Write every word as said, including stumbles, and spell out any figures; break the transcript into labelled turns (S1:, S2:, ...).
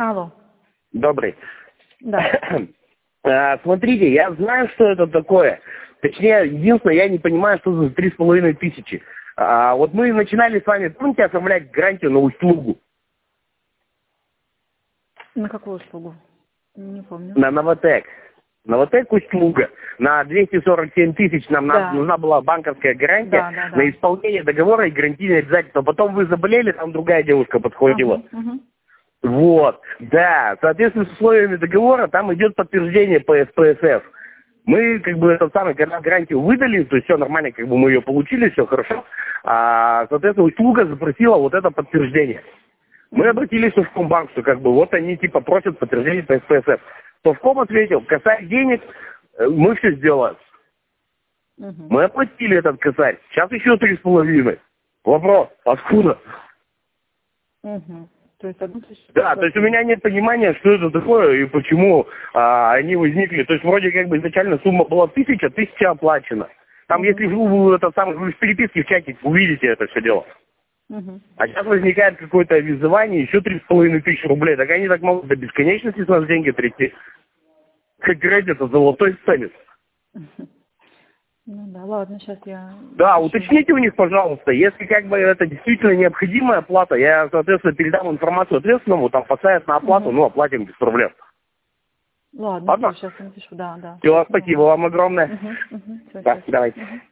S1: Алло.
S2: Добрый.
S1: Да.
S2: А, Смотрите, я знаю, что это такое. Точнее, единственное, я не понимаю, что за три с половиной тысячи. А, вот мы начинали с вами, помните, оформлять гарантию на услугу?
S1: На какую услугу? Не помню.
S2: На Новотек. Новотек услуга. На двести сорок семь тысяч нам
S1: Да.
S2: надо, нужна была банковская гарантия
S1: Да, да, да.
S2: на исполнение договора и гарантийные обязательства. Потом вы заболели, там другая девушка подходила.
S1: Ага, ага.
S2: Вот, да, соответственно, с условиями договора там идет подтверждение по эс пэ эс эф. Мы, как бы, этот самый, когда гарантию выдали, то есть все нормально, как бы мы ее получили, все хорошо, а, соответственно, услуга запросила вот это подтверждение. Мы обратились в Совкомбанк, что, как бы, вот они, типа, просят подтверждение по эс пэ эс эф. Совком ответил, косарь денег, э, мы все сделаем.
S1: Угу.
S2: Мы оплатили этот косарь, сейчас еще три с половиной. Вопрос, откуда?
S1: Угу. То есть одну тысячу.
S2: Да, то есть у меня нет понимания, что это такое и почему а, они возникли. То есть вроде как бы изначально сумма была тысяча, тысяча оплачена. Там,
S1: Угу.
S2: если вы, вы, это самое, вы в переписке в чате увидите это все дело.
S1: Угу.
S2: А сейчас возникает какое-то визывание, еще три с половиной тысячи рублей. Так они так могут до бесконечности с нас деньги трясти. Как разница, золотой станет.
S1: Ну да, ладно, сейчас я...
S2: Да,
S1: напишу.
S2: уточните у них, пожалуйста, если как бы это действительно необходимая оплата, я, соответственно, передам информацию ответственному, там поставят на оплату,
S1: Угу.
S2: ну, оплатим без проблем.
S1: Ладно,
S2: Ладно?
S1: сейчас я напишу, да, да.
S2: Все, спасибо вам огромное.
S1: Угу, угу. Все,
S2: Да, давайте.
S1: Угу.